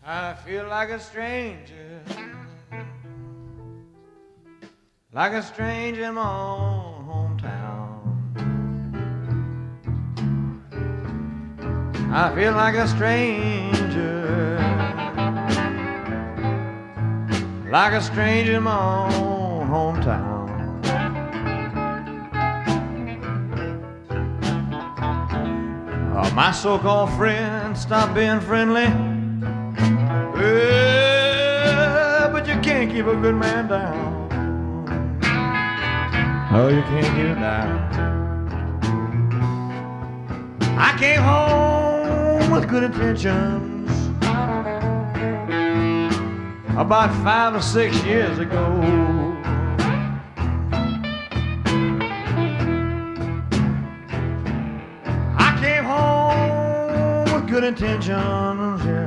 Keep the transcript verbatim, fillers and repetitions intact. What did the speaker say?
I feel like a stranger, like a stranger in my own hometown. I feel like a stranger, like a stranger in my own hometown. Uh, my so-called friends stop being friendly. Yeah, but you can't keep a good man down. Oh, you can't keep him down. I came home with good intentions about five or six years ago. I came home with good intentions, yeah.